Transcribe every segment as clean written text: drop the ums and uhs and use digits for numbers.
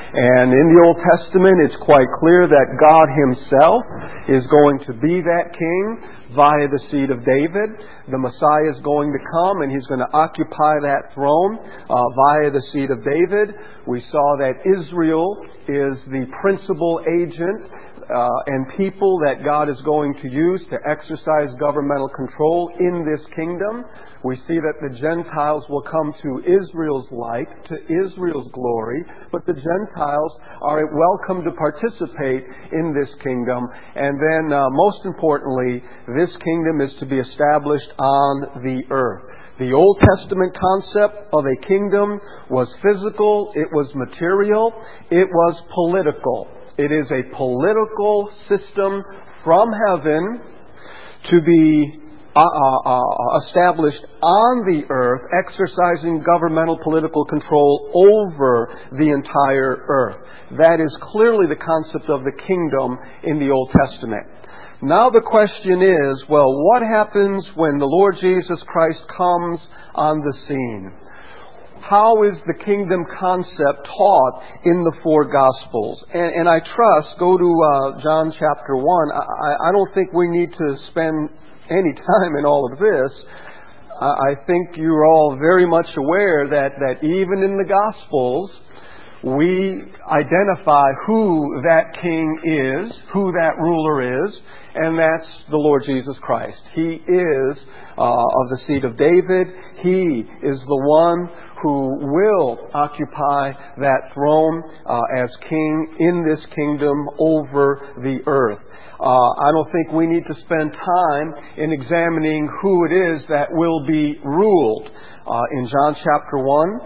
And in the Old Testament, it's quite clear that God Himself is going to be that king via the seed of David. The Messiah is going to come and He's going to occupy that throne via the seed of David. We saw that Israel is the principal agent and people that God is going to use to exercise governmental control in this kingdom. We see that the Gentiles will come to Israel's light, to Israel's glory, but the Gentiles are welcome to participate in this kingdom. And then, most importantly, this kingdom is to be established on the earth. The Old Testament concept of a kingdom was physical, it was material, it was political. It is a political system from heaven to be established on the earth, exercising governmental political control over the entire earth. That is clearly the concept of the kingdom in the Old Testament. Now the question is, well, what happens when the Lord Jesus Christ comes on the scene? How is the kingdom concept taught in the four Gospels? And I trust, go to John chapter 1. I don't think we need to spend any time in all of this. I think you're all very much aware that even in the Gospels, we identify who that king is, who that ruler is, and that's the Lord Jesus Christ. He is of the seed of David. He is the one who will occupy that throne as king in this kingdom over the earth. I don't think we need to spend time in examining who it is that will be ruled. In John chapter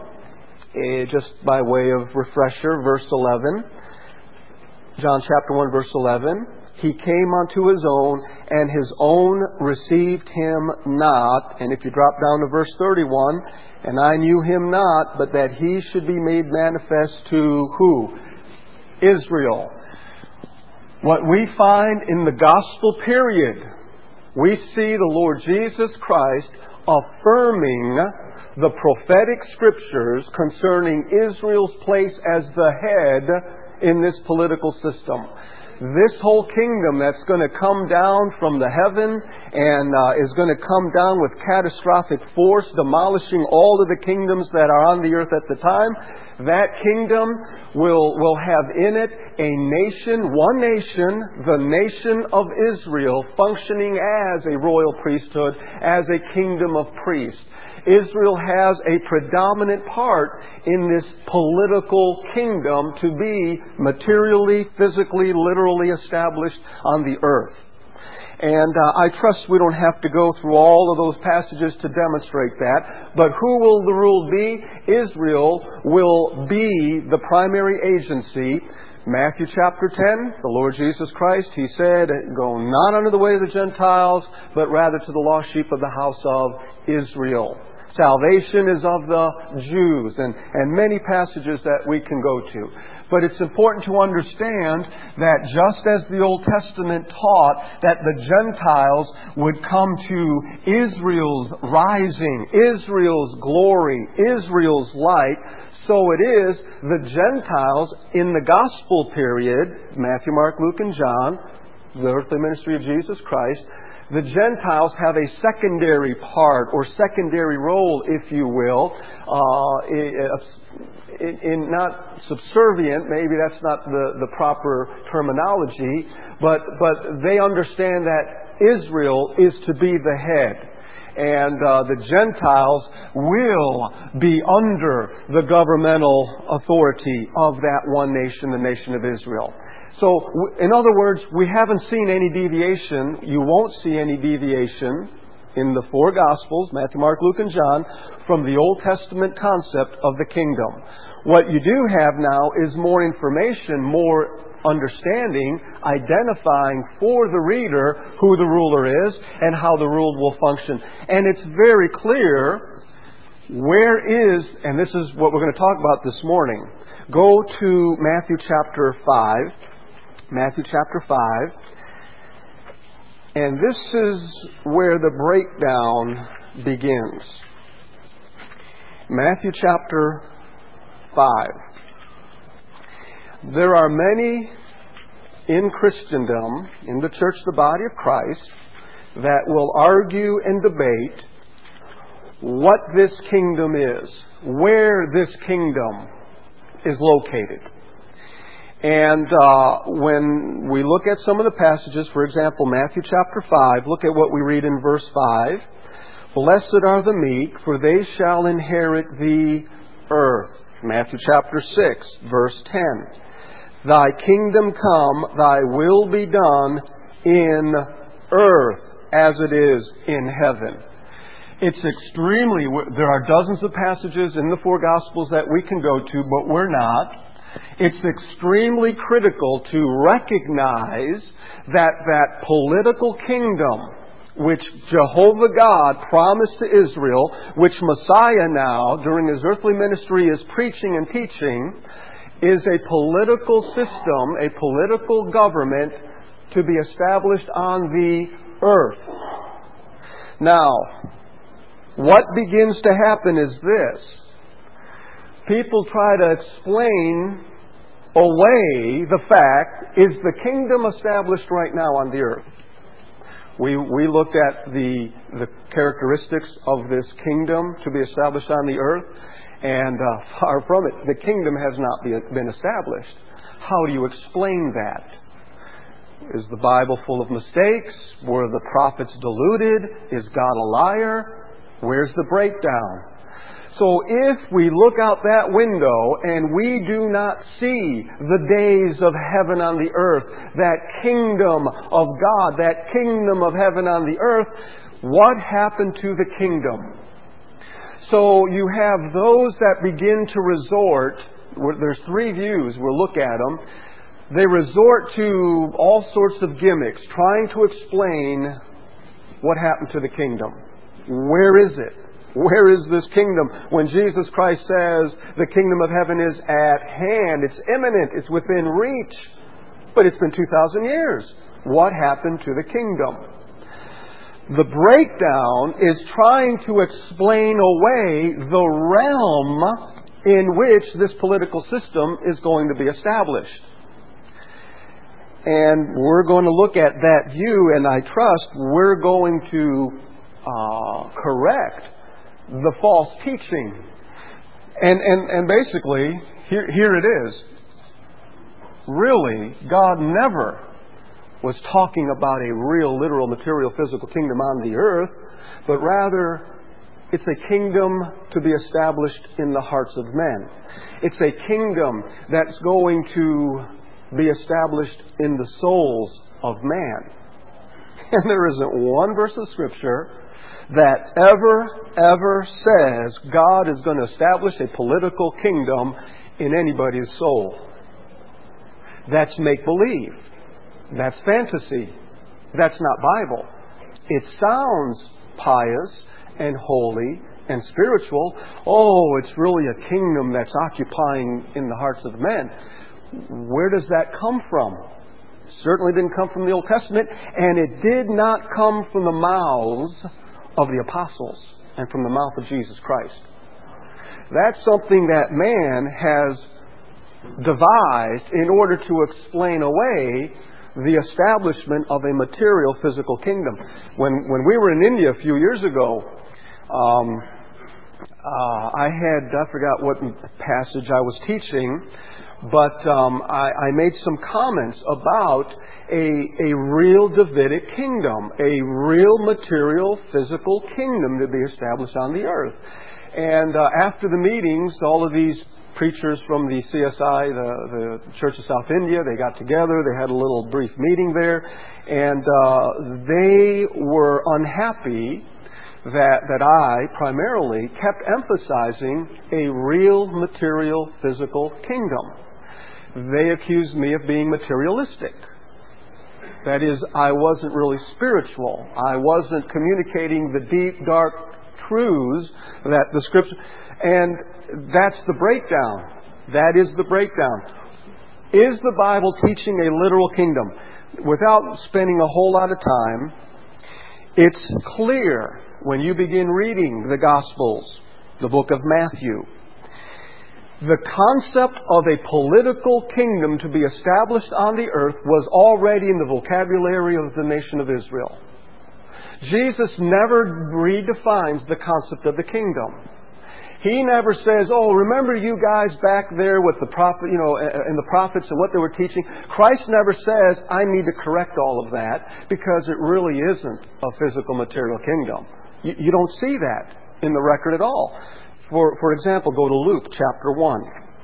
1, just by way of refresher, verse 11. John chapter 1, verse 11. He came unto His own, and His own received Him not. And if you drop down to verse 31, and I knew Him not, but that He should be made manifest to who? Israel. What we find in the gospel period, we see the Lord Jesus Christ affirming the prophetic scriptures concerning Israel's place as the head in this political system. This whole kingdom that's going to come down from the heaven and is going to come down with catastrophic force, demolishing all of the kingdoms that are on the earth at the time, that kingdom will have in it a nation, one nation, the nation of Israel, functioning as a royal priesthood, as a kingdom of priests. Israel has a predominant part in this political kingdom to be materially, physically, literally established on the earth. And I trust we don't have to go through all of those passages to demonstrate that. But who will the rule be? Israel will be the primary agency. Matthew chapter 10, the Lord Jesus Christ, He said, "Go not unto the way of the Gentiles, but rather to the lost sheep of the house of Israel." Salvation is of the Jews, and many passages that we can go to. But it's important to understand that just as the Old Testament taught that the Gentiles would come to Israel's rising, Israel's glory, Israel's light, so it is the Gentiles in the gospel period, Matthew, Mark, Luke, and John, the earthly ministry of Jesus Christ, the Gentiles have a secondary part or secondary role, if you will, in not subservient, maybe that's not the proper terminology, but they understand that Israel is to be the head. And the Gentiles will be under the governmental authority of that one nation, the nation of Israel. So, in other words, we haven't seen any deviation. You won't see any deviation in the four Gospels, Matthew, Mark, Luke, and John, from the Old Testament concept of the kingdom. What you do have now is more information, more understanding, identifying for the reader who the ruler is and how the rule will function. And it's very clear where is, and this is what we're going to talk about this morning. Go to Matthew chapter 5. Matthew chapter 5. And this is where the breakdown begins. Matthew chapter 5. There are many in Christendom, in the church, the body of Christ, that will argue and debate what this kingdom is, where this kingdom is located. And when we look at some of the passages, for example, Matthew chapter 5, look at what we read in verse 5. Blessed are the meek, for they shall inherit the earth. Matthew chapter 6, verse 10. Thy kingdom come, thy will be done in earth as it is in heaven. It's extremely, there are dozens of passages in the four Gospels that we can go to, but we're not. It's extremely critical to recognize that political kingdom which Jehovah God promised to Israel, which Messiah now, during His earthly ministry, is preaching and teaching, is a political system, a political government to be established on the earth. Now, what begins to happen is this. People try to explain away the fact, is the kingdom established right now on the earth? We looked at the characteristics of this kingdom to be established on the earth, and far from it. The kingdom has not been established. How do you explain that? Is the Bible full of mistakes? Were the prophets deluded? Is God a liar? Where's the breakdown? So if we look out that window and we do not see the days of heaven on the earth, that kingdom of God, that kingdom of heaven on the earth, what happened to the kingdom? So you have those that begin to resort, there's three views, we'll look at them. They resort to all sorts of gimmicks, trying to explain what happened to the kingdom. Where is it? Where is this kingdom? When Jesus Christ says the kingdom of heaven is at hand, it's imminent, it's within reach, but it's been 2,000 years. What happened to the kingdom? The breakdown is trying to explain away the realm in which this political system is going to be established. And we're going to look at that view, and I trust we're going to correct the false teaching. And basically, here it is. Really, God never was talking about a real, literal, material, physical kingdom on the earth, but rather it's a kingdom to be established in the hearts of men. It's a kingdom that's going to be established in the souls of man. And there isn't one verse of Scripture that ever says God is going to establish a political kingdom in anybody's soul. That's make-believe. That's fantasy. That's not Bible. It sounds pious and holy and spiritual. Oh, it's really a kingdom that's occupying in the hearts of men. Where does that come from? Certainly didn't come from the Old Testament, and it did not come from the mouths of the apostles and from the mouth of Jesus Christ. That's something that man has devised in order to explain away the establishment of a material physical kingdom. When we were in India a few years ago, I forgot what passage I was teaching, but I made some comments about a real Davidic kingdom, a real material physical kingdom to be established on the earth. And after the meetings, all of these preachers from the CSI, the Church of South India, they got together, they had a little brief meeting there, and they were unhappy that I primarily kept emphasizing a real material physical kingdom. They accused me of being materialistic. That is, I wasn't really spiritual. I wasn't communicating the deep, dark truths that the Scripture... And that's the breakdown. That is the breakdown. Is the Bible teaching a literal kingdom? Without spending a whole lot of time, it's clear when you begin reading the Gospels, the book of Matthew, The concept of a political kingdom to be established on the earth was already in the vocabulary of the nation of Israel. Jesus never redefines the concept of the kingdom. He never says, oh, remember you guys back there with the prophet, and the prophets and what they were teaching. Christ never says, I need to correct all of that, because it really isn't a physical material kingdom. You don't see that in the record at all. For example, go to Luke chapter 1.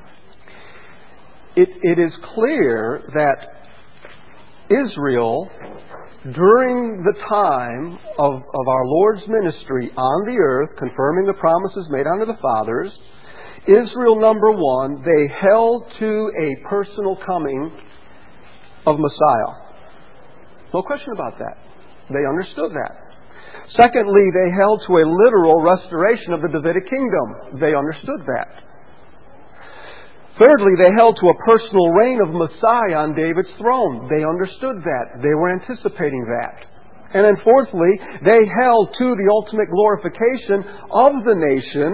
It is clear that Israel, during the time of our Lord's ministry on the earth, confirming the promises made unto the fathers, Israel, number one, they held to a personal coming of Messiah. No question about that. They understood that. Secondly, they held to a literal restoration of the Davidic kingdom. They understood that. Thirdly, they held to a personal reign of Messiah on David's throne. They understood that. They were anticipating that. And then fourthly, they held to the ultimate glorification of the nation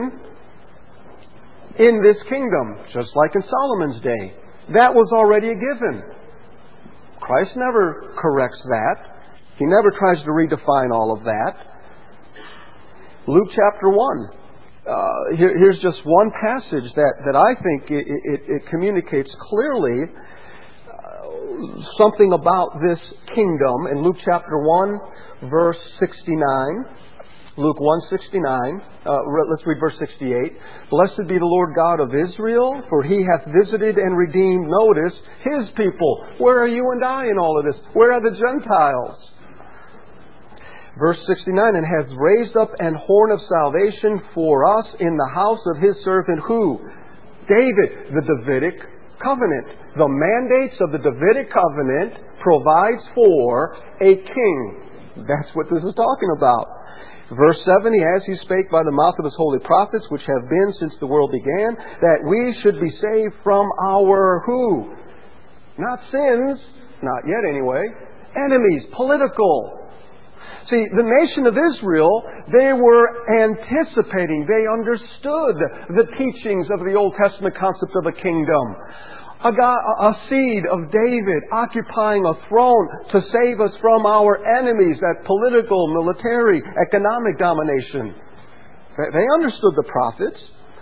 in this kingdom, just like in Solomon's day. That was already a given. Christ never corrects that. He never tries to redefine all of that. Luke chapter 1. Here's just one passage that I think it communicates clearly something about this kingdom. In Luke chapter 1, verse 69. Luke 1:69. Let's read verse 68. Blessed be the Lord God of Israel, for He hath visited and redeemed, notice, His people. Where are you and I in all of this? Where are the Gentiles? Verse 69, and hath raised up an horn of salvation for us in the house of His servant who? David, the Davidic covenant. The mandates of the Davidic covenant provides for a king. That's what this is talking about. Verse 70, as He spake by the mouth of His holy prophets, which have been since the world began, that we should be saved from our who? Not sins, not yet anyway, enemies, political. See, the nation of Israel, they were anticipating, they understood the teachings of the Old Testament concept of a kingdom. A seed of David occupying a throne to save us from our enemies, that political, military, economic domination. They understood the prophets.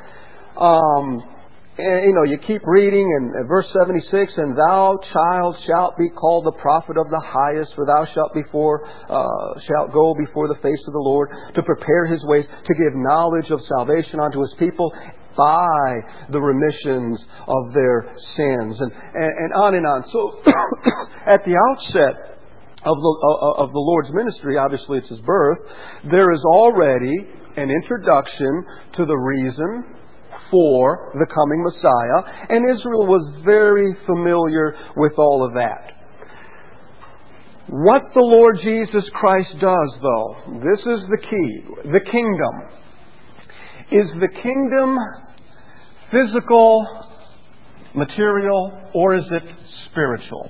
You keep reading in verse 76, and thou, child, shalt be called the prophet of the highest, for thou shalt go before the face of the Lord to prepare His ways, to give knowledge of salvation unto His people by the remissions of their sins, and on and on. So, at the outset of the Lord's ministry, obviously it's His birth, there is already an introduction to the reason for the coming Messiah, and Israel was very familiar with all of that. What the Lord Jesus Christ does, though, this is the key. The kingdom. Is the kingdom physical, material, or is it spiritual?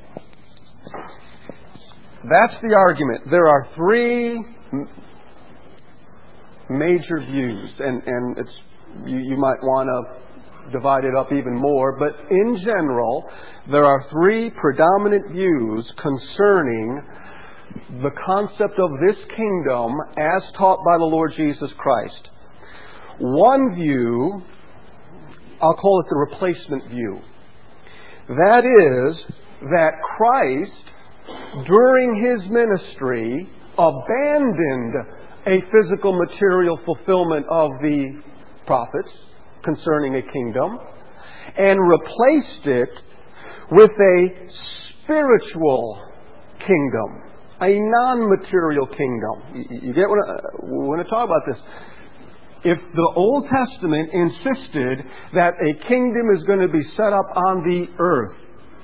That's the argument. There are three major views, and it's you might want to divide it up even more, but in general, there are three predominant views concerning the concept of this kingdom as taught by the Lord Jesus Christ. One view, I'll call it the replacement view. That is, that Christ, during His ministry, abandoned a physical, material fulfillment of the prophets concerning a kingdom and replaced it with a spiritual kingdom, a non-material kingdom. You get when I talk about this. If the Old Testament insisted that a kingdom is going to be set up on the earth,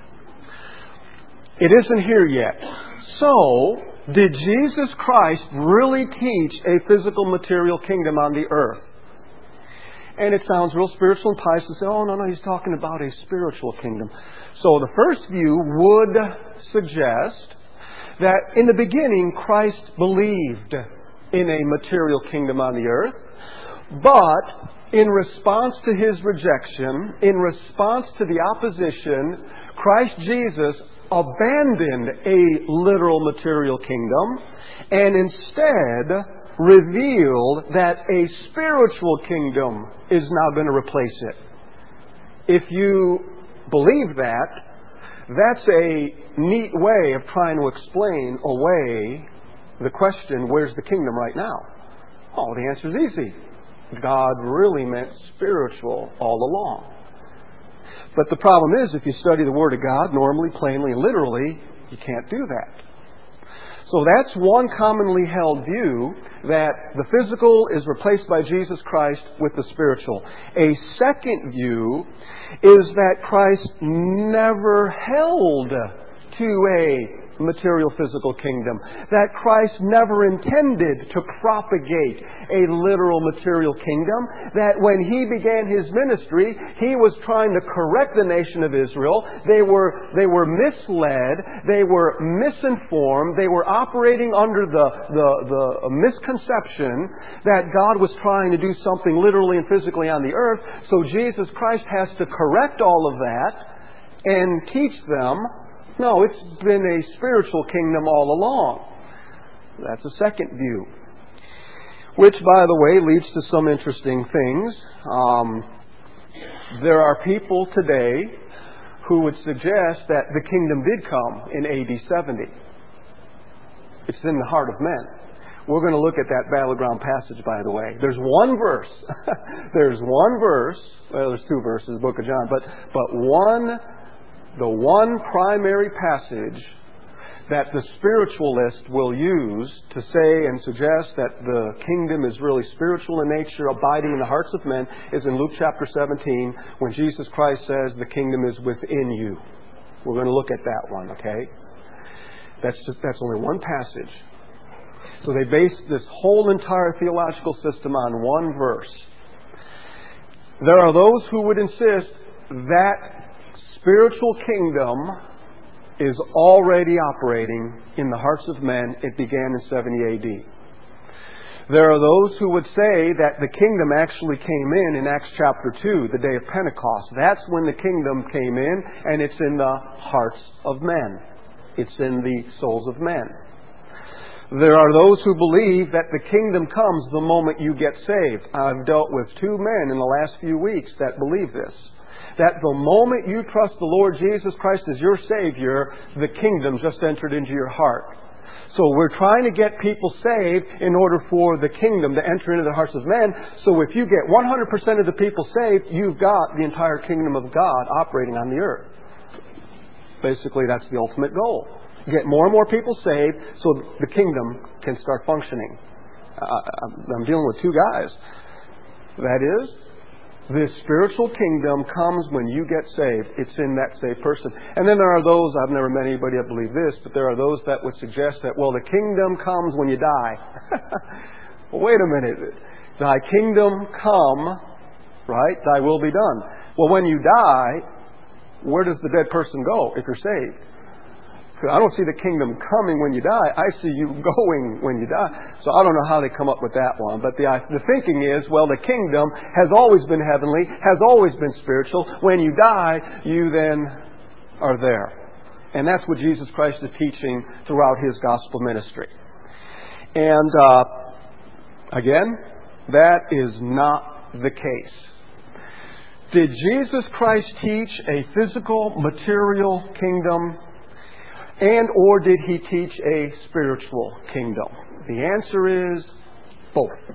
it isn't here yet. So, did Jesus Christ really teach a physical, material kingdom on the earth? And it sounds real spiritual and pious to say, oh, no, He's talking about a spiritual kingdom. So the first view would suggest that in the beginning Christ believed in a material kingdom on the earth, But in response to his rejection, in response to the opposition, Christ Jesus abandoned a literal material kingdom and instead revealed that a spiritual kingdom is now going to replace it. If you believe that, that's a neat way of trying to explain away the question, where's the kingdom right now? Oh, the answer is easy. God really meant spiritual all along. But the problem is, if you study the Word of God normally, plainly, and literally, you can't do that. So that's one commonly held view, that the physical is replaced by Jesus Christ with the spiritual. A second view is that Christ never held to a material physical kingdom. That Christ never intended to propagate a literal material kingdom. That when He began His ministry, He was trying to correct the nation of Israel. They were misled. They were misinformed. They were operating under the misconception that God was trying to do something literally and physically on the earth. So Jesus Christ has to correct all of that and teach them, no, it's been a spiritual kingdom all along. That's a second view. Which, by the way, leads to some interesting things. There are people today who would suggest that the kingdom did come in AD 70. It's in the heart of men. We're going to look at that battleground passage, by the way. There's one verse. Well, there's two verses, the book of John, but the one primary passage that the spiritualist will use to say and suggest that the kingdom is really spiritual in nature, abiding in the hearts of men, is in Luke chapter 17, when Jesus Christ says the kingdom is within you. We're going to look at that one, okay? That's only one passage. So they base this whole entire theological system on one verse. There are those who would insist that spiritual kingdom is already operating in the hearts of men. It began in 70 AD. There are those who would say that the kingdom actually came in Acts chapter 2, the day of Pentecost. That's when the kingdom came in, and it's in the hearts of men. It's in the souls of men. There are those who believe that the kingdom comes the moment you get saved. I've dealt with two men in the last few weeks that believe this. That the moment you trust the Lord Jesus Christ as your Savior, the kingdom just entered into your heart. So we're trying to get people saved in order for the kingdom to enter into the hearts of men. So if you get 100% of the people saved, you've got the entire kingdom of God operating on the earth. Basically, that's the ultimate goal. Get more and more people saved so the kingdom can start functioning. I'm dealing with two guys. That is, this spiritual kingdom comes when you get saved. It's in that saved person. And then there are those, I've never met anybody that believe this, but there are those that would suggest that, well, the kingdom comes when you die. Well, wait a minute. Thy kingdom come, right? Thy will be done. Well, when you die, where does the dead person go if you're saved? I don't see the kingdom coming when you die. I see you going when you die. So I don't know how they come up with that one. But the thinking is, well, the kingdom has always been heavenly, has always been spiritual. When you die, you then are there. And that's what Jesus Christ is teaching throughout His gospel ministry. And again, that is not the case. Did Jesus Christ teach a physical, material kingdom? And or did He teach a spiritual kingdom? The answer is both.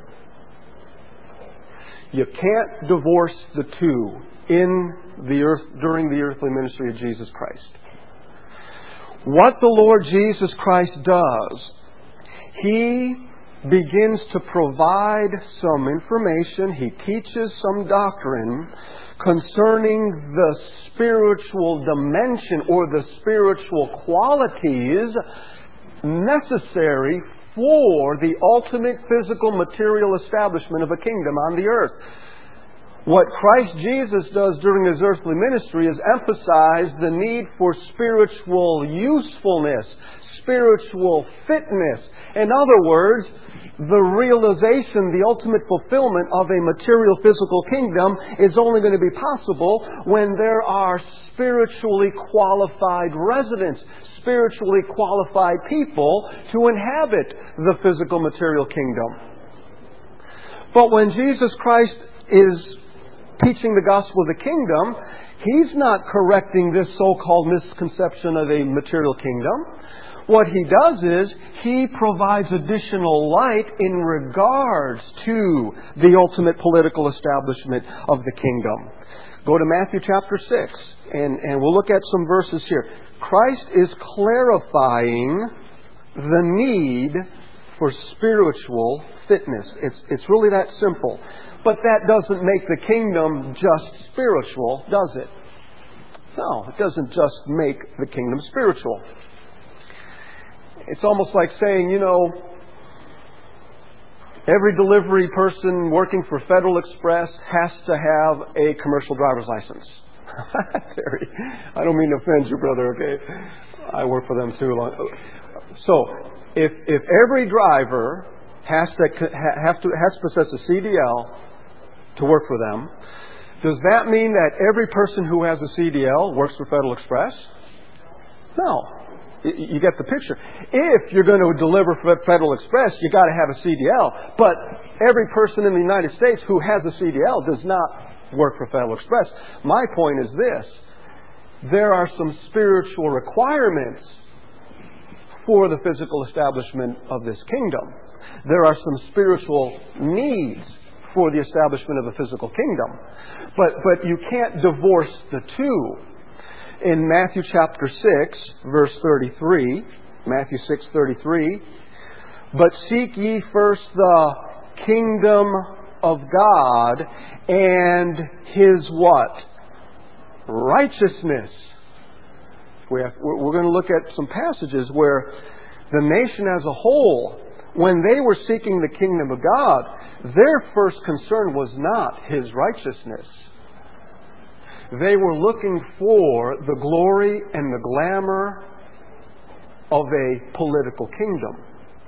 You can't divorce the two during the earthly ministry of Jesus Christ. What the Lord Jesus Christ does, He begins to provide some information. He teaches some doctrine concerning the spiritual dimension or the spiritual qualities necessary for the ultimate physical material establishment of a kingdom on the earth. What Christ Jesus does during His earthly ministry is emphasize the need for spiritual usefulness, spiritual fitness. In other words, the realization, the ultimate fulfillment of a material physical kingdom is only going to be possible when there are spiritually qualified residents, spiritually qualified people to inhabit the physical material kingdom. But when Jesus Christ is teaching the gospel of the kingdom, He's not correcting this so-called misconception of a material kingdom. What He does is He provides additional light in regards to the ultimate political establishment of the kingdom. Go to Matthew chapter 6, and we'll look at some verses here. Christ is clarifying the need for spiritual fitness. It's really that simple. But that doesn't make the kingdom just spiritual, does it? No, it doesn't just make the kingdom spiritual. It's almost like saying, every delivery person working for Federal Express has to have a commercial driver's license. Terry, I don't mean to offend you, brother, okay? I work for them too. So, if every driver has to possess a CDL to work for them, does that mean that every person who has a CDL works for Federal Express? No. You get the picture. If you're going to deliver for Federal Express, you got to have a CDL. But every person in the United States who has a CDL does not work for Federal Express. My point is this: there are some spiritual requirements for the physical establishment of this kingdom. There are some spiritual needs for the establishment of the physical kingdom. But you can't divorce the two. In Matthew chapter 6, verse 33, Matthew 6:33, but seek ye first the kingdom of God and His what? Righteousness. We're going to look at some passages where the nation as a whole, when they were seeking the kingdom of God, their first concern was not His righteousness. They were looking for the glory and the glamour of a political kingdom.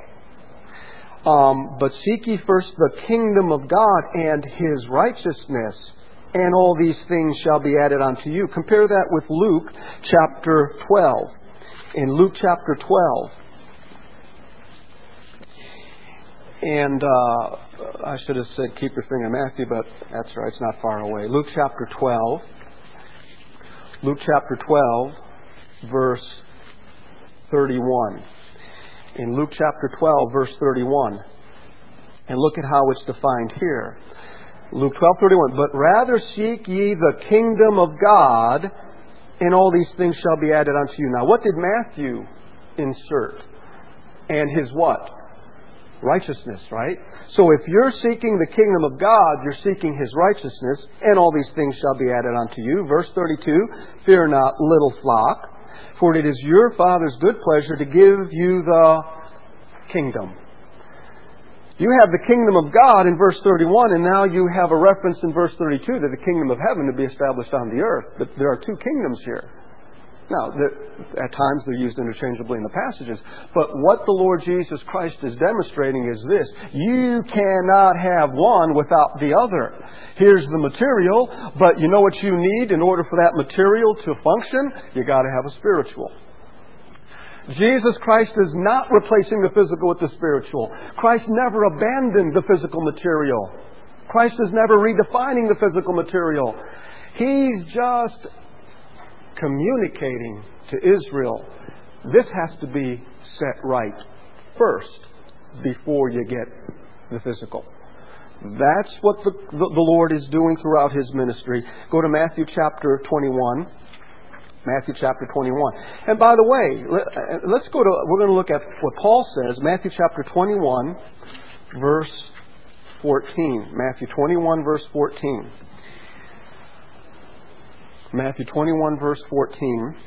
But seek ye first the kingdom of God and His righteousness, and all these things shall be added unto you. Compare that with Luke chapter 12. In Luke chapter 12, and I should have said keep your finger in Matthew, but that's right, it's not far away. Luke chapter 12. Luke chapter 12, verse 31. In Luke chapter 12, verse 31. And look at how it's defined here. Luke 12:31. But rather seek ye the kingdom of God, and all these things shall be added unto you. Now, what did Matthew insert? And his what? Righteousness, right? So if you're seeking the kingdom of God, you're seeking His righteousness, and all these things shall be added unto you. Verse 32, fear not, little flock, for it is your Father's good pleasure to give you the kingdom. You have the kingdom of God in verse 31, and now you have a reference in verse 32 to the kingdom of heaven to be established on the earth. But there are two kingdoms here. Now, at times they're used interchangeably in the passages. But what the Lord Jesus Christ is demonstrating is this: you cannot have one without the other. Here's the material, but you know what you need in order for that material to function? You got to have a spiritual. Jesus Christ is not replacing the physical with the spiritual. Christ never abandoned the physical material. Christ is never redefining the physical material. He's just communicating to Israel, this has to be set right first before you get the physical. That's what the Lord is doing throughout His ministry. Go to Matthew chapter 21. Matthew chapter 21. And by the way, we're going to look at what Paul says, Matthew chapter 21, verse 14. Matthew 21, verse 14. Matthew 21, verse 14,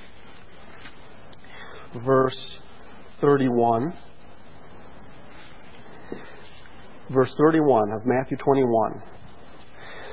verse 31. Verse 31 of Matthew 21.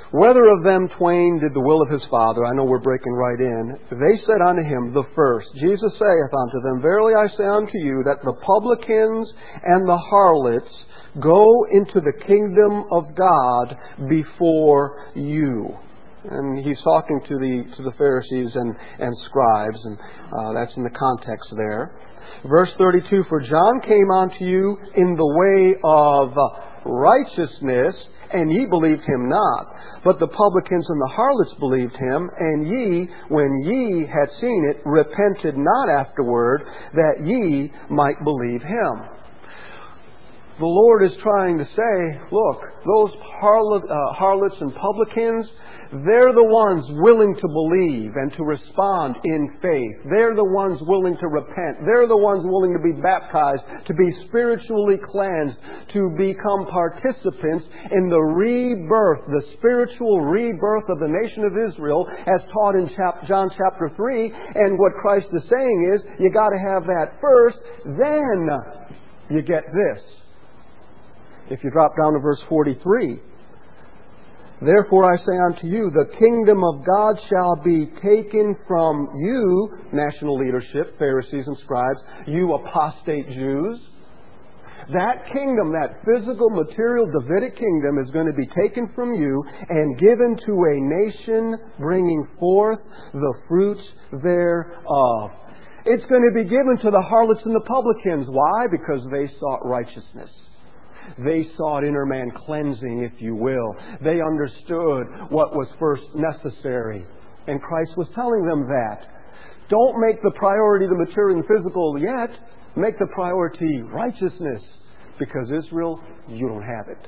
Whether of them twain did the will of his Father, I know we're breaking right in, they said unto him, the first. Jesus saith unto them, Verily I say unto you, that the publicans and the harlots go into the kingdom of God before you. And he's talking to the Pharisees and scribes, and that's in the context there. Verse 32, For John came unto you in the way of righteousness, and ye believed him not. But the publicans and the harlots believed him, and ye, when ye had seen it, repented not afterward, that ye might believe him. The Lord is trying to say, look, those harlots and publicans, they're the ones willing to believe and to respond in faith. They're the ones willing to repent. They're the ones willing to be baptized, to be spiritually cleansed, to become participants in the rebirth, the spiritual rebirth of the nation of Israel, as taught in John chapter 3. And what Christ is saying is, you got to have that first, then you get this. If you drop down to verse 43, Therefore I say unto you, the kingdom of God shall be taken from you, national leadership, Pharisees and scribes, you apostate Jews. That kingdom, that physical, material, Davidic kingdom is going to be taken from you and given to a nation bringing forth the fruits thereof. It's going to be given to the harlots and the publicans. Why? Because they sought righteousness. They sought inner man cleansing, if you will. They understood what was first necessary. And Christ was telling them that. Don't make the priority the material and physical yet. Make the priority righteousness. Because Israel, you don't have it.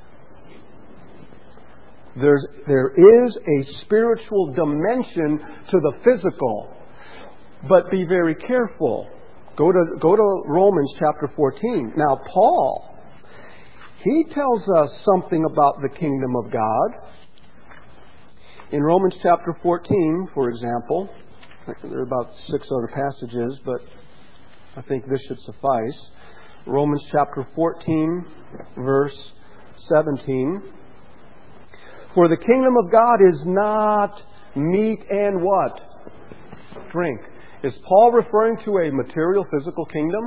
There is a spiritual dimension to the physical. But be very careful. Go to Romans chapter 14. Now, Paul, he tells us something about the kingdom of God. In Romans chapter 14, for example, there are about 6 other passages, but I think this should suffice. Romans chapter 14, verse 17. For the kingdom of God is not meat and what? Drink. Is Paul referring to a material, physical kingdom?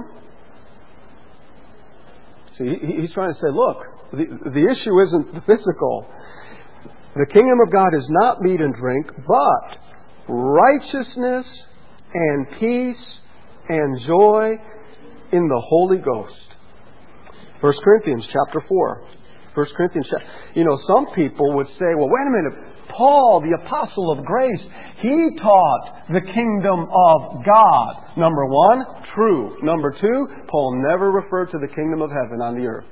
See, he's trying to say, look, the issue isn't the physical. The kingdom of God is not meat and drink, but righteousness and peace and joy in the Holy Ghost. 1 Corinthians chapter 4. 1 Corinthians chapter... some people would say, well, wait a minute. Paul, the apostle of grace, he taught the kingdom of God. Number 1, true. Number 2, Paul never referred to the kingdom of heaven on the earth.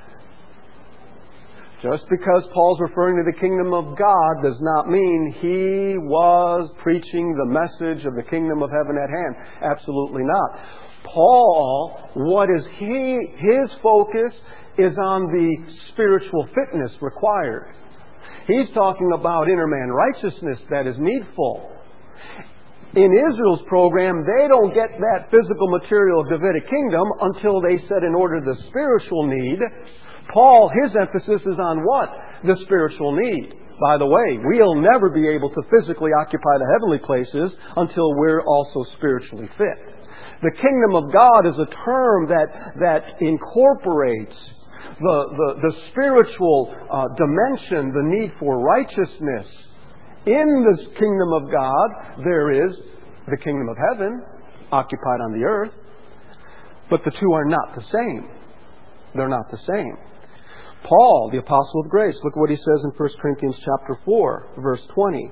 Just because Paul's referring to the kingdom of God does not mean he was preaching the message of the kingdom of heaven at hand. Absolutely not. Paul, what is his focus is on the spiritual fitness required. He's talking about inner man righteousness that is needful. In Israel's program, they don't get that physical, material Davidic kingdom until they set in order the spiritual need. Paul, his emphasis is on what? The spiritual need. By the way, we'll never be able to physically occupy the heavenly places until we're also spiritually fit. The kingdom of God is a term that incorporates the spiritual dimension, the need for righteousness. In this kingdom of God, there is the kingdom of heaven occupied on the earth. But the two are not the same. They're not the same. Paul, the apostle of grace, look what he says in 1 Corinthians chapter 4, verse 20.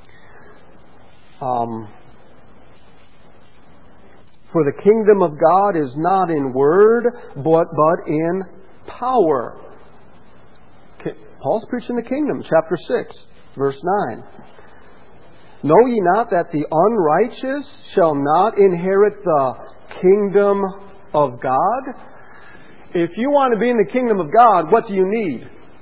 For the kingdom of God is not in word, but in power. Paul's preaching the kingdom, chapter 6, verse 9. Know ye not that the unrighteous shall not inherit the kingdom of God? If you want to be in the kingdom of God, what do you need?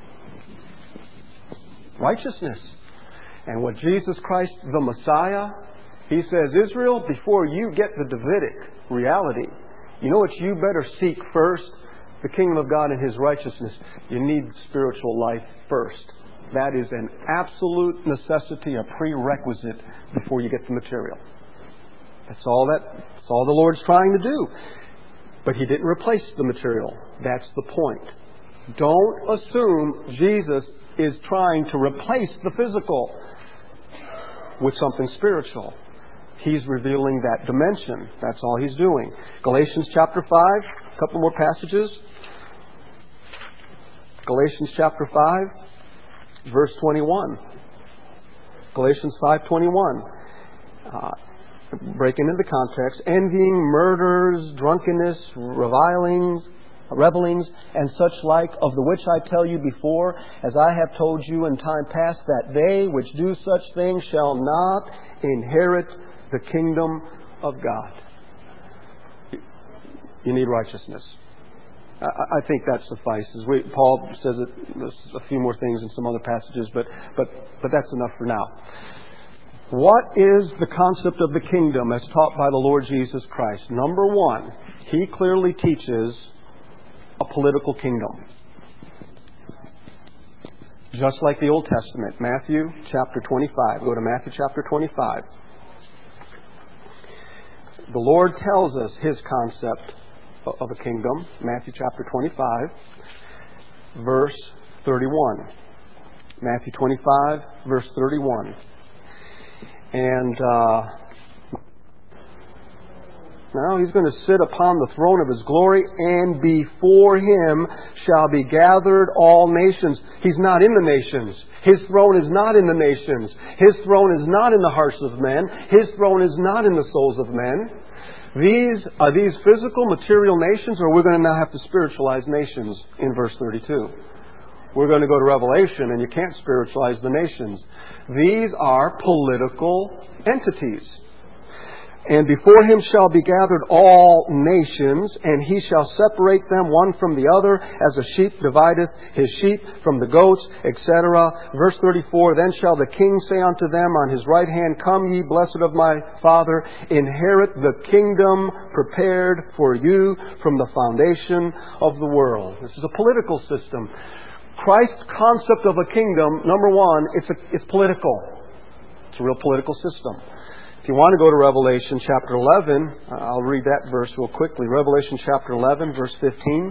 Righteousness. And what Jesus Christ, the Messiah, He says, Israel, before you get the Davidic reality, you know what you better seek first? The kingdom of God and His righteousness. You need spiritual life first. That is an absolute necessity, a prerequisite before you get the material. That's all the Lord's trying to do. But He didn't replace the material. That's the point. Don't assume Jesus is trying to replace the physical with something spiritual. He's revealing that dimension. That's all He's doing. Galatians chapter 5, a couple more passages. Galatians chapter 5, verse 21. Galatians 5:21. Breaking into context, envying, murders, drunkenness, revilings, and such like, of the which I tell you before, as I have told you in time past, that they which do such things shall not inherit the kingdom of God. You need righteousness. I think that suffices. Paul says there's a few more things in some other passages, but that's enough for now. What is the concept of the kingdom as taught by the Lord Jesus Christ? Number one, He clearly teaches a political kingdom. Just like the Old Testament. Matthew chapter 25. Go to Matthew chapter 25. The Lord tells us His concept of a kingdom. Matthew chapter 25, verse 31. Matthew 25, verse 31. And now He's going to sit upon the throne of His glory, and before Him shall be gathered all nations. He's not in the nations. His throne is not in the nations. His throne is not in the hearts of men. His throne is not in the souls of men. Are these physical, material nations, or we're going to now have to spiritualize nations in verse 32? We're going to go to Revelation, and you can't spiritualize the nations. These are political entities. And before Him shall be gathered all nations, and He shall separate them one from the other, as a sheep divideth his sheep from the goats, etc. Verse 34, Then shall the King say unto them on His right hand, Come ye, blessed of my Father, inherit the kingdom prepared for you from the foundation of the world. This is a political system. Christ's concept of a kingdom, number one, it's political. It's a real political system. If you want to go to Revelation chapter 11, I'll read that verse real quickly. Revelation chapter 11, verse 15.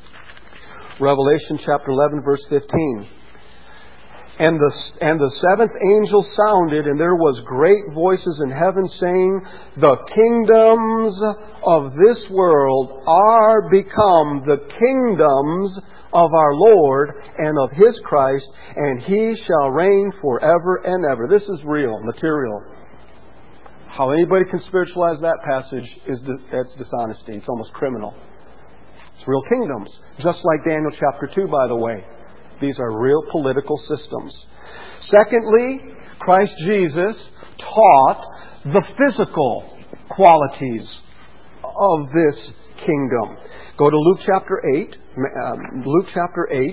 Revelation chapter 11, verse 15. And the seventh angel sounded, and there was great voices in heaven saying, The kingdoms of this world are become the kingdoms of our Lord and of His Christ, and He shall reign forever and ever. This is real, material. How anybody can spiritualize that passage that's dishonesty. It's almost criminal. It's real kingdoms. Just like Daniel chapter 2, by the way. These are real political systems. Secondly, Christ Jesus taught the physical qualities of this kingdom. Go to Luke chapter 8. Luke chapter 8.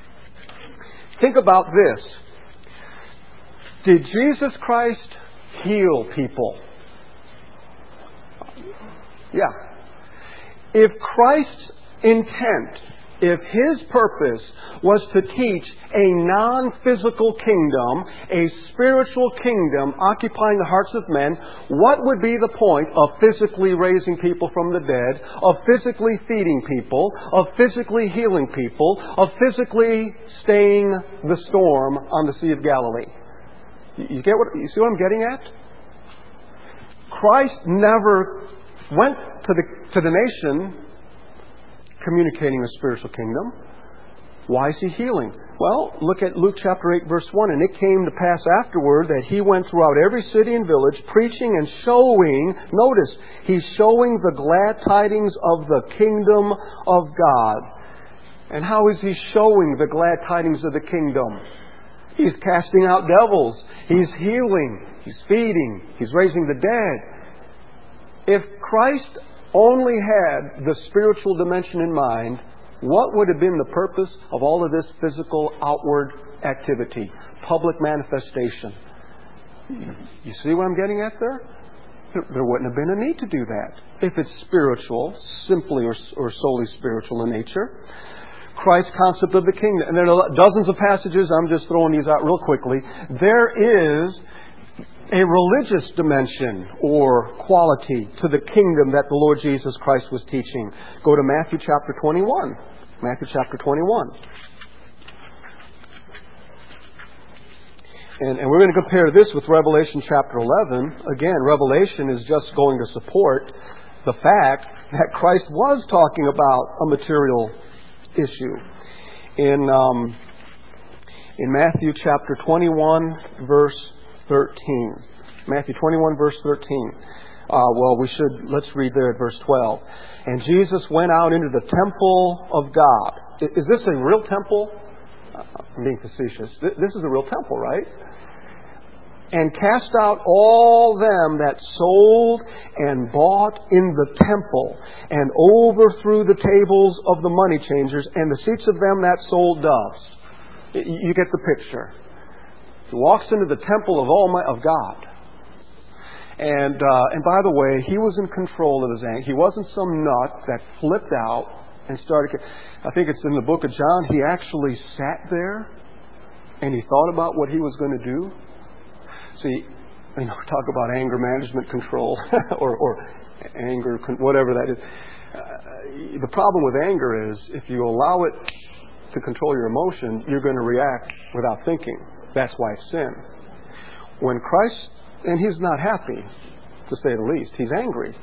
Think about this. Did Jesus Christ heal people? Yeah. If Christ's intent, if His purpose was to teach a non-physical kingdom, a spiritual kingdom occupying the hearts of men, what would be the point of physically raising people from the dead, of physically feeding people, of physically healing people, of physically staying the storm on the Sea of Galilee? You see what I'm getting at? Christ never went to the nation communicating a spiritual kingdom. Why is He healing? Well, look at Luke chapter 8, verse 1. And it came to pass afterward that He went throughout every city and village, preaching and showing, notice, He's showing the glad tidings of the kingdom of God. And how is He showing the glad tidings of the kingdom? He's casting out devils. He's healing. He's feeding. He's raising the dead. If Christ only had the spiritual dimension in mind, what would have been the purpose of all of this physical outward activity, public manifestation? You see what I'm getting at there? There wouldn't have been a need to do that if it's spiritual, simply or solely spiritual in nature. Christ's concept of the kingdom. And there are dozens of passages. I'm just throwing these out real quickly. There is a religious dimension or quality to the kingdom that the Lord Jesus Christ was teaching. Go to Matthew chapter 21. Matthew chapter 21. And we're going to compare this with Revelation chapter 11. Again, Revelation is just going to support the fact that Christ was talking about a material issue. In Matthew chapter 21, verse 13. Matthew 21, verse 13. Let's read there at verse 12. And Jesus went out into the temple of God. Is this a real temple? I'm being facetious. This is a real temple, right? And cast out all them that sold and bought in the temple, and overthrew the tables of the money changers and the seats of them that sold doves. You get the picture. He walks into the temple of God. And by the way, he was in control of his anger. He wasn't some nut that flipped out and started. I think it's in the book of John. He actually sat there and he thought about what he was going to do. See, talk about anger management control or anger, whatever that is. The problem with anger is if you allow it to control your emotion, you're going to react without thinking. That's why it's sin. When Christ, and he's not happy, to say the least. He's angry.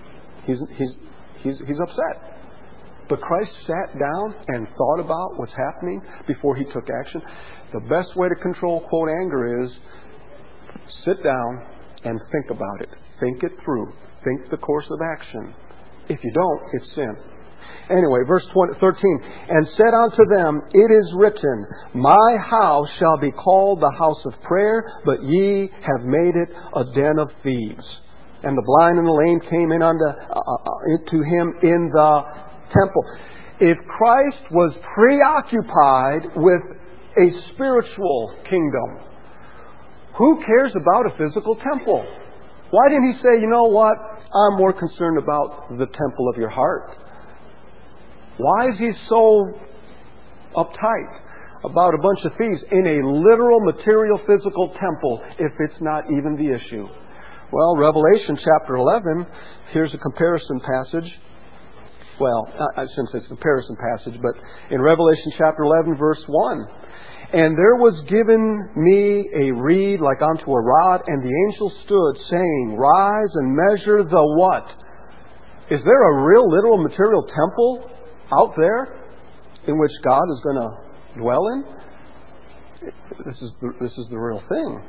He's upset. But Christ sat down and thought about what's happening before he took action. The best way to control, quote, anger is sit down and think about it. Think it through. Think the course of action. If you don't, it's sin. Anyway, verse 13. And said unto them, It is written, My house shall be called the house of prayer, but ye have made it a den of thieves. And the blind and the lame came in to him in the temple. If Christ was preoccupied with a spiritual kingdom, who cares about a physical temple? Why didn't he say, you know what? I'm more concerned about the temple of your heart. Why is he so uptight about a bunch of thieves in a literal, material, physical temple if it's not even the issue? Well, Revelation chapter 11, here's a comparison passage. Well, I shouldn't say it's a comparison passage, but in Revelation chapter 11, verse 1. And there was given me a reed like unto a rod, and the angel stood, saying, Rise and measure the what? Is there a real, literal, material temple out there in which God is going to dwell in? This is the real thing.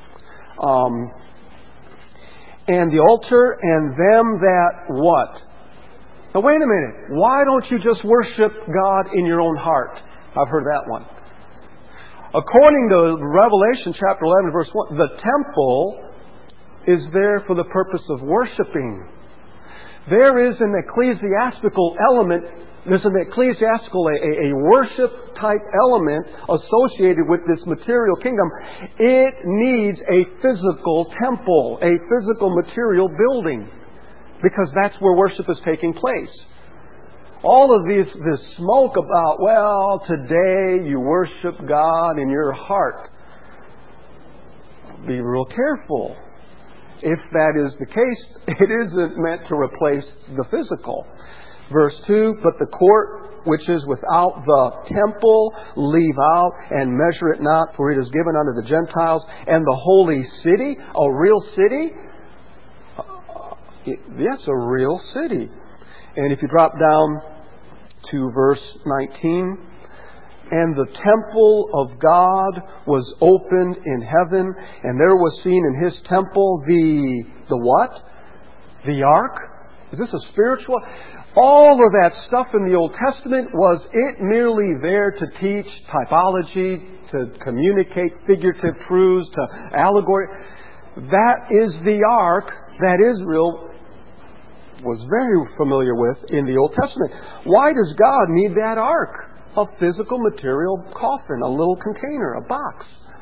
And the altar and them that what? Now wait a minute. Why don't you just worship God in your own heart? I've heard that one. According to Revelation chapter 11 verse 1, the temple is there for the purpose of worshiping. There is an ecclesiastical element. There's an ecclesiastical, a worship type element associated with this material kingdom. It needs a physical temple, a physical material building, because that's where worship is taking place. All of this smoke about, well, today you worship God in your heart. Be real careful. If that is the case, it isn't meant to replace the physical. Verse 2, But the court which is without the temple leave out, and measure it not, for it is given unto the Gentiles. And the holy city, a real city? Yes, a real city. And if you drop down to verse 19, And the temple of God was opened in heaven, and there was seen in his temple the what? The ark? Is this a spiritual? All of that stuff in the Old Testament, was it merely there to teach typology, to communicate figurative truths, to allegory? That is the ark that Israel was very familiar with in the Old Testament. Why does God need that ark? A physical material coffin, a little container, a box.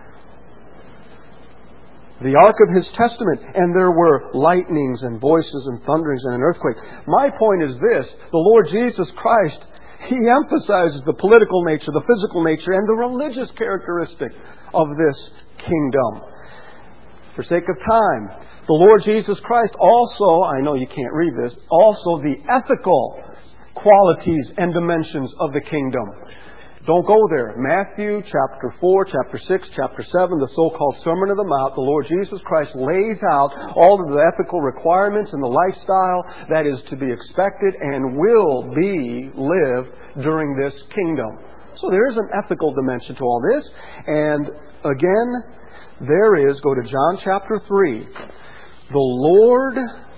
The ark of his testament, and there were lightnings and voices and thunderings and an earthquake. My point is this: the Lord Jesus Christ He emphasizes the political nature, the physical nature, and the religious characteristic of this kingdom. For sake of time, the Lord Jesus Christ also, I know you can't read this, also the ethical qualities and dimensions of the kingdom. Don't go there. Matthew chapter 4, chapter 6, chapter 7, the so-called Sermon of the Mount, the Lord Jesus Christ lays out all of the ethical requirements and the lifestyle that is to be expected and will be lived during this kingdom. So there is an ethical dimension to all this. And again, there is, go to John chapter 3. The Lord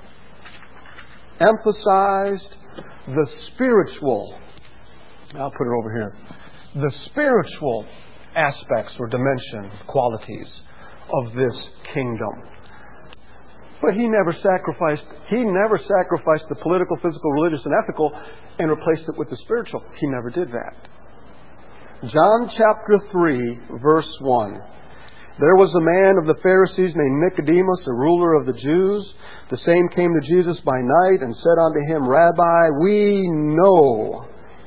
emphasized the spiritual, I'll put it over here, the spiritual aspects or dimension, qualities of this kingdom. But He never sacrificed the political, physical, religious, and ethical and replaced it with the spiritual. He never did that. John chapter 3, verse 1. There was a man of the Pharisees named Nicodemus, a ruler of the Jews. The same came to Jesus by night and said unto Him, Rabbi, we know.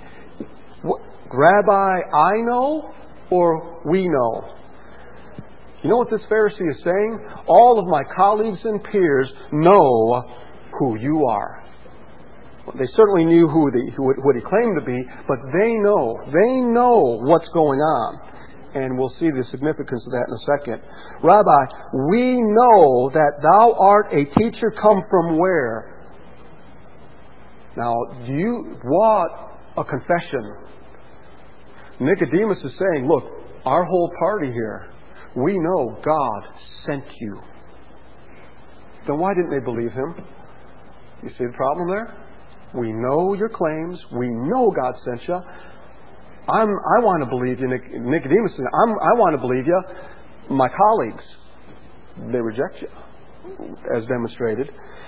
Rabbi, I know, or we know? You know what this Pharisee is saying? All of my colleagues and peers know who you are. Well, they certainly knew what he claimed to be, but they know what's going on. And we'll see the significance of that in a second. Rabbi, we know that thou art a teacher come from where? Now, what a confession. Nicodemus is saying, look, our whole party here, we know God sent you. Then why didn't they believe Him? You see the problem there? We know your claims. We know God sent you. I want to believe you, Nicodemus. I want to believe you. My colleagues, they reject you, as demonstrated.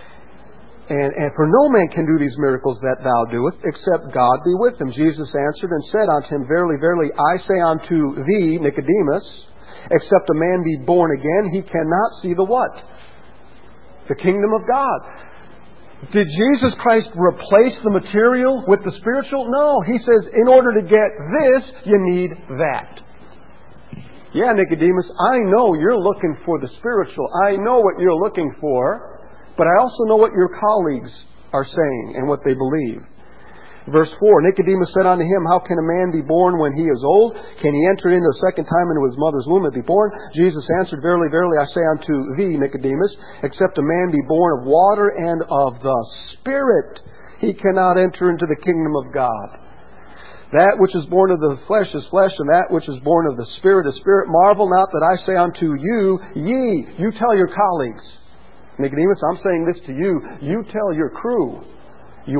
And for no man can do these miracles that thou doest, except God be with him. Jesus answered and said unto him, Verily, verily, I say unto thee, Nicodemus, except a man be born again, he cannot see the what? The kingdom of God. Did Jesus Christ replace the material with the spiritual? No. He says, in order to get this, you need that. Yeah, Nicodemus, I know you're looking for the spiritual. I know what you're looking for, but I also know what your colleagues are saying and what they believe. Verse 4, Nicodemus said unto him, How can a man be born when he is old? Can he enter into a second time into his mother's womb and be born? Jesus answered, Verily, verily, I say unto thee, Nicodemus, except a man be born of water and of the Spirit, he cannot enter into the kingdom of God. That which is born of the flesh is flesh, and that which is born of the Spirit is spirit. Marvel not that I say unto you, ye. You tell your colleagues. Nicodemus, I'm saying this to you. You tell your crew. You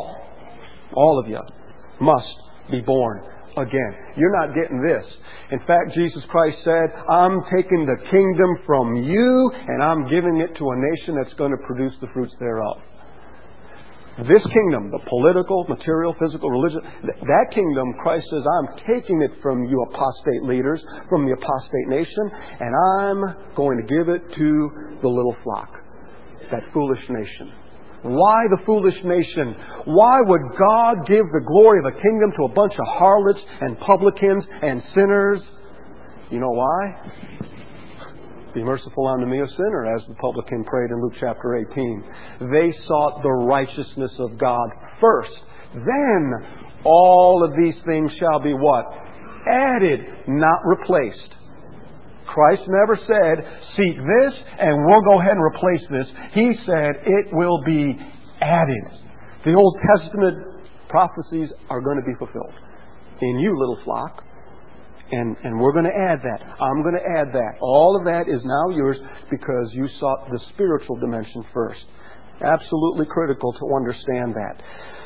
all of you, must be born again. You're not getting this. In fact, Jesus Christ said, I'm taking the kingdom from you, and I'm giving it to a nation that's going to produce the fruits thereof. This kingdom, the political, material, physical, religious, that kingdom, Christ says, I'm taking it from you apostate leaders, from the apostate nation, and I'm going to give it to the little flock, that foolish nation. Why the foolish nation? Why would God give the glory of a kingdom to a bunch of harlots and publicans and sinners? You know why? Be merciful unto me, a sinner, as the publican prayed in Luke chapter 18. They sought the righteousness of God first. Then all of these things shall be what? Added, not replaced. Christ never said, seek this and we'll go ahead and replace this. He said it will be added. The Old Testament prophecies are going to be fulfilled in you, little flock. And we're going to add that. I'm going to add that. All of that is now yours because you sought the spiritual dimension first. Absolutely critical to understand that.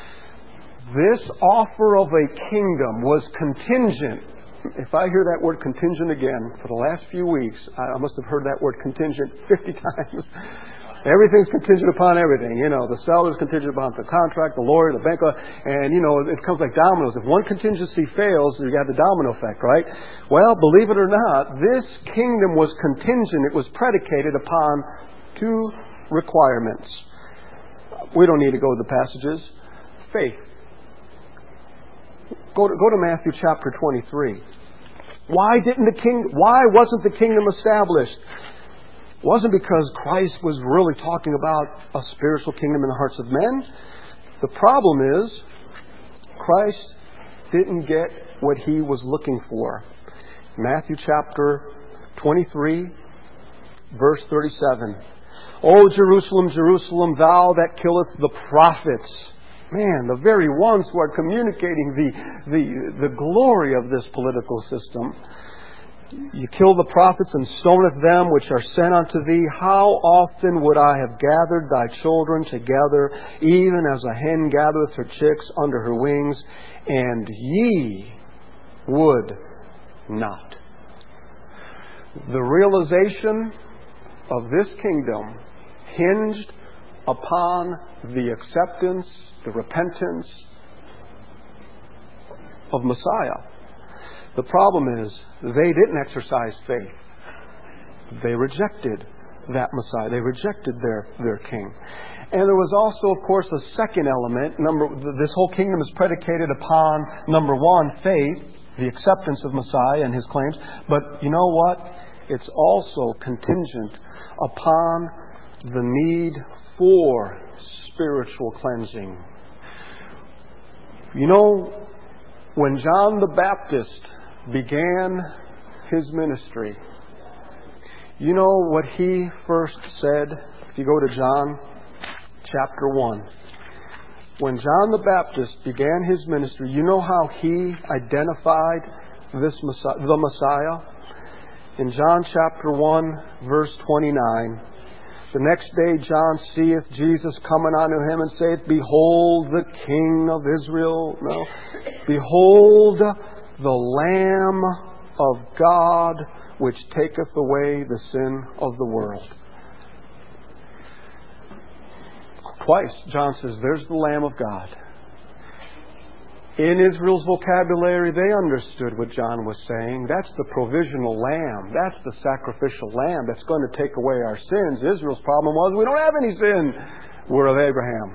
This offer of a kingdom was contingent. If I hear that word contingent again for the last few weeks, I must have heard that word contingent 50 times. Everything's contingent upon everything. You know, the seller's contingent upon the contract, the lawyer, the banker, and, you know, it comes like dominoes. If one contingency fails, you got the domino effect, right? Well, believe it or not, this kingdom was contingent. It was predicated upon two requirements. We don't need to go to the passages. Faith. Go to Matthew chapter 23. Why wasn't the kingdom established? It wasn't because Christ was really talking about a spiritual kingdom in the hearts of men. The problem is, Christ didn't get what He was looking for. Matthew chapter 23, verse 37. O Jerusalem, Jerusalem, thou that killest the prophets. Man, the very ones who are communicating the glory of this political system. You kill the prophets and stoneth them which are sent unto thee. How often would I have gathered thy children together, even as a hen gathereth her chicks under her wings, and ye would not. The realization of this kingdom hinged upon the acceptance, the repentance of Messiah. The problem is, they didn't exercise faith. They rejected that Messiah. They rejected their king. And there was also, of course, a second element. This whole kingdom is predicated upon, number one, faith, the acceptance of Messiah and His claims. But you know what? It's also contingent upon the need for spiritual cleansing. You know, when John the Baptist began his ministry, you know what he first said? If you go to John chapter 1. When John the Baptist began his ministry, you know how he identified the Messiah? In John chapter 1, verse 29, the next day John seeth Jesus coming unto him and saith, Behold the King of Israel. No. Behold the Lamb of God, which taketh away the sin of the world. Twice, John says, there's the Lamb of God. In Israel's vocabulary, they understood what John was saying. That's the provisional lamb. That's the sacrificial lamb that's going to take away our sins. Israel's problem was, we don't have any sin. We're of Abraham.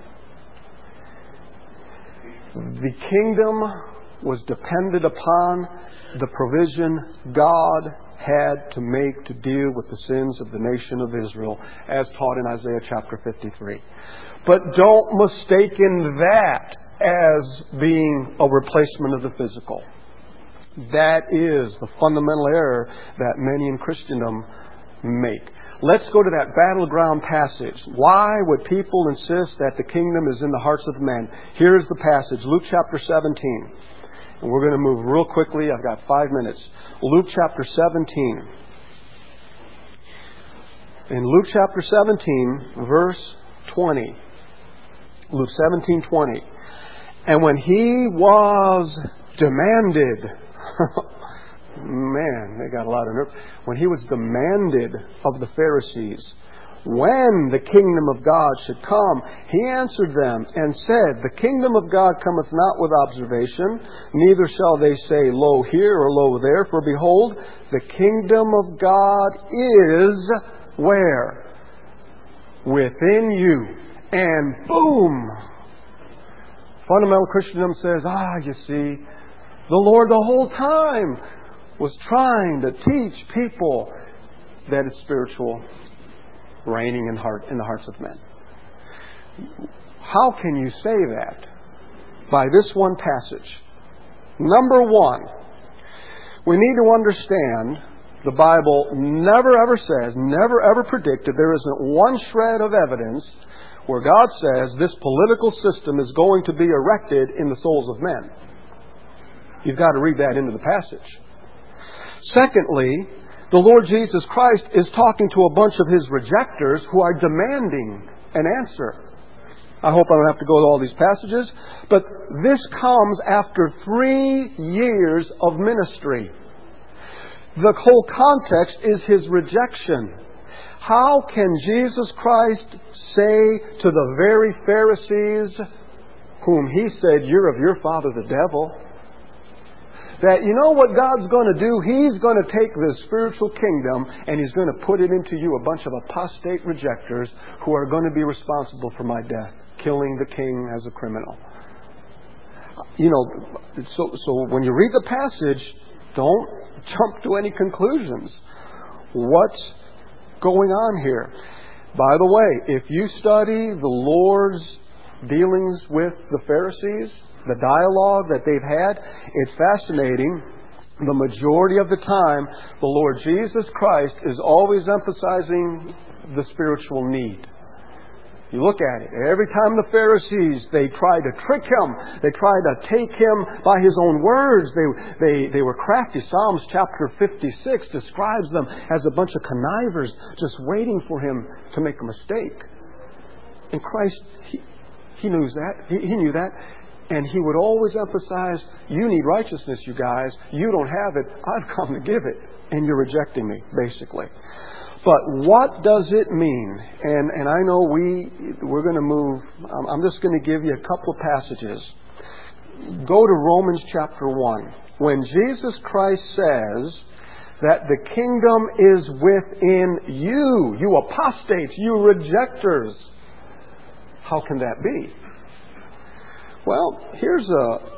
The kingdom was dependent upon the provision God had to make to deal with the sins of the nation of Israel, as taught in Isaiah chapter 53. But don't mistaken that as being a replacement of the physical. That is the fundamental error that many in Christendom make. Let's go to that battleground passage. Why would people insist that the kingdom is in the hearts of men? Here's the passage, Luke chapter 17. And we're going to move real quickly. I've got 5 minutes. Luke chapter 17. In Luke chapter 17, verse 20. Luke 17:20. And when he was demanded, man, they got a lot of nerve. When he was demanded of the Pharisees, when the kingdom of God should come, he answered them and said, The kingdom of God cometh not with observation, neither shall they say, Lo here or lo there, for behold, the kingdom of God is where? Within you. And boom! Fundamental Christendom says, you see, the Lord the whole time was trying to teach people that it's spiritual reigning in the hearts of men. How can you say that? By this one passage. Number one, we need to understand the Bible never ever says, never ever predicted, there isn't one shred of evidence where God says this political system is going to be erected in the souls of men. You've got to read that into the passage. Secondly, the Lord Jesus Christ is talking to a bunch of His rejectors who are demanding an answer. I hope I don't have to go to all these passages, but this comes after 3 years of ministry. The whole context is His rejection. How can Jesus Christ say to the very Pharisees whom He said, You're of your father the devil, that you know what God's going to do? He's going to take this spiritual kingdom and He's going to put it into you, a bunch of apostate rejectors who are going to be responsible for my death, killing the king as a criminal. So when you read the passage, don't jump to any conclusions. What's going on here? By the way, if you study the Lord's dealings with the Pharisees, the dialogue that they've had, it's fascinating. The majority of the time, the Lord Jesus Christ is always emphasizing the spiritual need. You look at it. Every time the Pharisees, they tried to trick Him. They tried to take Him by His own words. They were crafty. Psalms chapter 56 describes them as a bunch of connivers just waiting for Him to make a mistake. And Christ, He knew that. He knew that. And He would always emphasize, you need righteousness, you guys. You don't have it. I've come to give it. And you're rejecting me, basically. But what does it mean? And I know we're going to move. I'm just going to give you a couple of passages. Go to Romans chapter 1. When Jesus Christ says that the kingdom is within you, you apostates, you rejectors. How can that be? Well, here's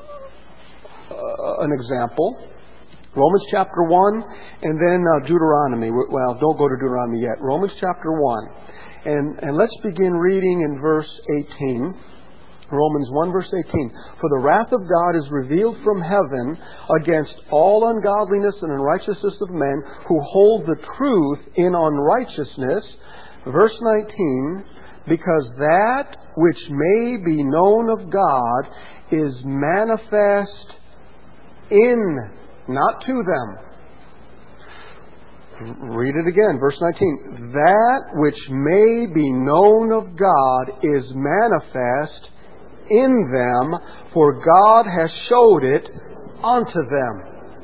an example. Romans chapter 1 and then Deuteronomy. Well, don't go to Deuteronomy yet. Romans chapter 1. And let's begin reading in verse 18. Romans 1 verse 18. For the wrath of God is revealed from heaven against all ungodliness and unrighteousness of men who hold the truth in unrighteousness. Verse 19. Because that which may be known of God is manifest in, not to them. Read it again, verse 19. That which may be known of God is manifest in them, for God has showed it unto them.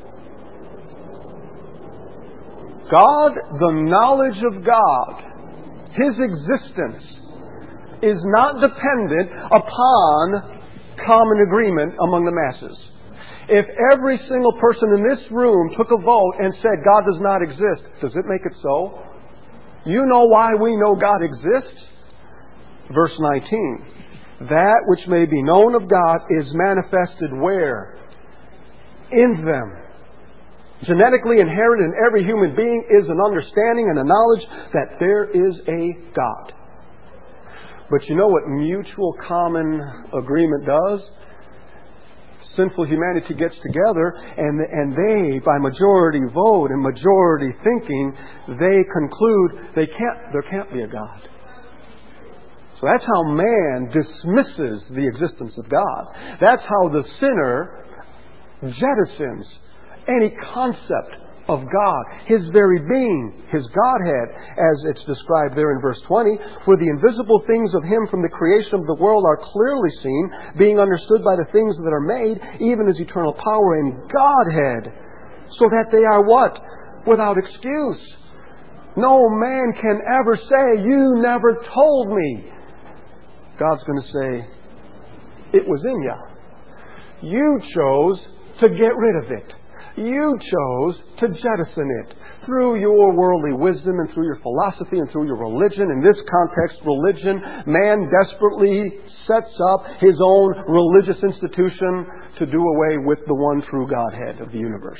God, the knowledge of God, His existence, is not dependent upon common agreement among the masses. If every single person in this room took a vote and said God does not exist, does it make it so? You know why we know God exists? Verse 19. That which may be known of God is manifested where? In them. Genetically inherent in every human being is an understanding and a knowledge that there is a God. But you know what mutual common agreement does? Sinful humanity gets together and they, by majority vote and majority thinking, they conclude there can't be a God. So that's how man dismisses the existence of God. That's how the sinner jettisons any concept of God, His very being, His Godhead, as it's described there in verse 20. For the invisible things of Him from the creation of the world are clearly seen, being understood by the things that are made, even His eternal power and Godhead, so that they are what? Without excuse. No man can ever say, you never told me. God's going to say, it was in you. You chose to get rid of it. You chose to jettison it through your worldly wisdom and through your philosophy and through your religion. In this context, religion, man desperately sets up his own religious institution to do away with the one true Godhead of the universe.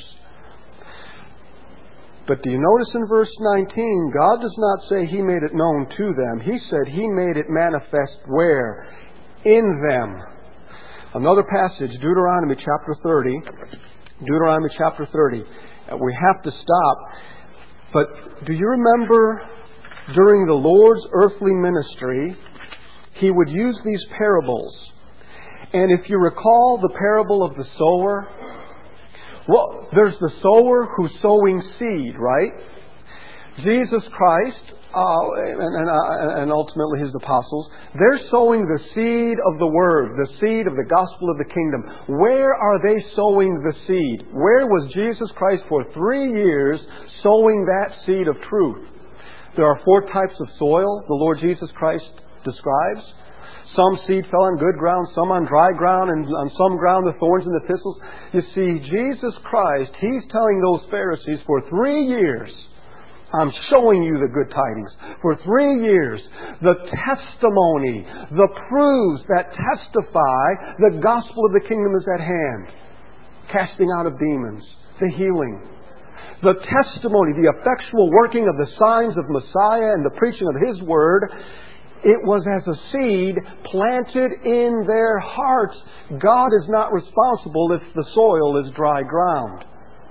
But do you notice in verse 19, God does not say He made it known to them. He said He made it manifest where? In them. Another passage, Deuteronomy chapter 30. Deuteronomy chapter 30. We have to stop. But do you remember during the Lord's earthly ministry, He would use these parables. And if you recall the parable of the sower, well, there's the sower who's sowing seed, right? Jesus Christ, and ultimately His apostles, they're sowing the seed of the Word, the seed of the gospel of the kingdom. Where are they sowing the seed? Where was Jesus Christ for 3 years sowing that seed of truth? There are 4 types of soil the Lord Jesus Christ describes. Some seed fell on good ground, some on dry ground, and on some ground the thorns and the thistles. You see, Jesus Christ, He's telling those Pharisees for 3 years, I'm showing you the good tidings. For 3 years, the testimony, the proofs that testify the gospel of the kingdom is at hand. Casting out of demons, the healing, the testimony, the effectual working of the signs of Messiah and the preaching of His Word. It was as a seed planted in their hearts. God is not responsible if the soil is dry ground.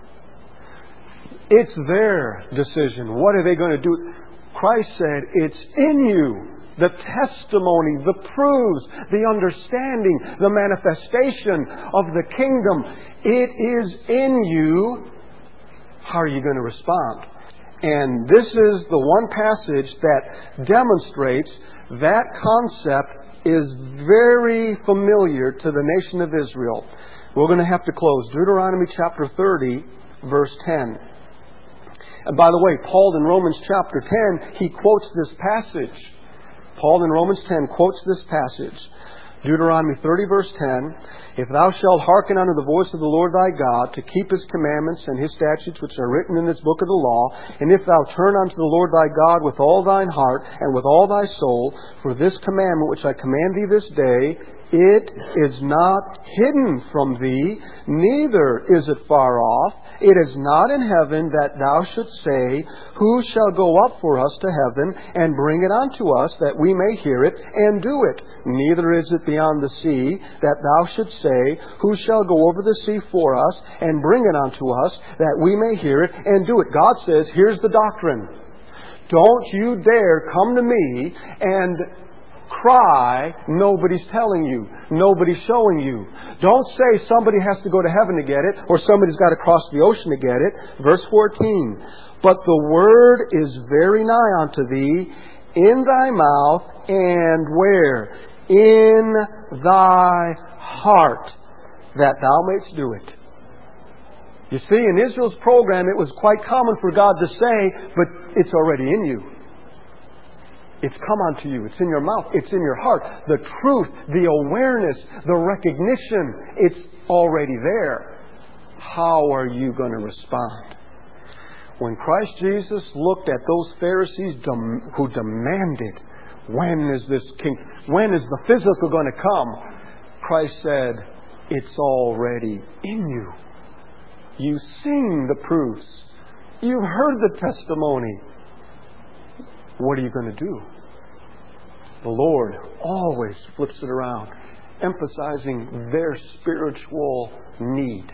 It's their decision. What are they going to do? Christ said, it's in you. The testimony, the proofs, the understanding, the manifestation of the kingdom. It is in you. How are you going to respond? And this is the one passage that demonstrates that concept is very familiar to the nation of Israel. We're going to have to close. Deuteronomy chapter 30, verse 10. And by the way, Paul in Romans chapter 10, he quotes this passage. Paul in Romans 10 quotes this passage. Deuteronomy 30, verse 10. If thou shalt hearken unto the voice of the Lord thy God, to keep His commandments and His statutes which are written in this book of the law, and if thou turn unto the Lord thy God with all thine heart and with all thy soul, for this commandment which I command thee this day, it is not hidden from thee, neither is it far off. It is not in heaven that thou shouldst say, Who shall go up for us to heaven and bring it unto us, that we may hear it and do it? Neither is it beyond the sea that thou shouldst say, Who shall go over the sea for us and bring it unto us, that we may hear it and do it? God says, here's the doctrine. Don't you dare come to me and cry, nobody's telling you, nobody's showing you. Don't say somebody has to go to heaven to get it, or somebody's got to cross the ocean to get it. Verse 14, but the word is very nigh unto thee, in thy mouth, and where? In thy heart, that thou mayst do it. You see, in Israel's program, it was quite common for God to say, but it's already in you. It's come unto you. It's in your mouth. It's in your heart. The truth, the awareness, the recognition, it's already there. How are you going to respond? When Christ Jesus looked at those Pharisees who demanded, when is this king? When is the physical going to come? Christ said, it's already in you. You've seen the proofs. You've heard the testimony. What are you going to do? The Lord always flips it around, emphasizing their spiritual need.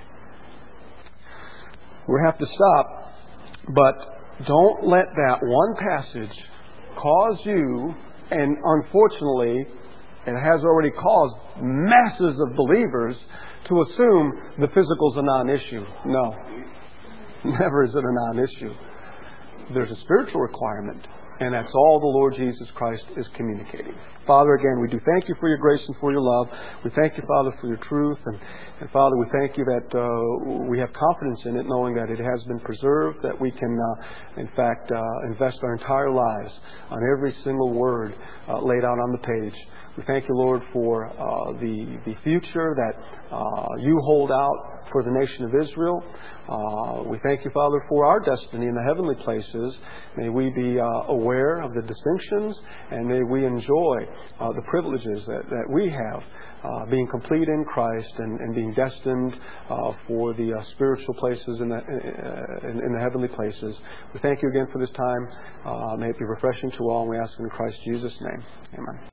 We have to stop, but don't let that one passage cause you, and unfortunately, it has already caused masses of believers to assume the physical is a non-issue. No. Never is it a non-issue. There's a spiritual requirement. And that's all the Lord Jesus Christ is communicating. Father, again, we do thank you for your grace and for your love. We thank you, Father, for your truth. And Father, we thank you that we have confidence in it, knowing that it has been preserved, that we can, in fact, invest our entire lives on every single word laid out on the page. We thank you, Lord, for the future that you hold out for the nation of Israel. We thank you, Father, for our destiny in the heavenly places. May we be aware of the distinctions, and may we enjoy the privileges that we have, being complete in Christ and being destined for the spiritual places in the heavenly places. We thank you again for this time. May it be refreshing to all, and we ask in Christ Jesus' name. Amen.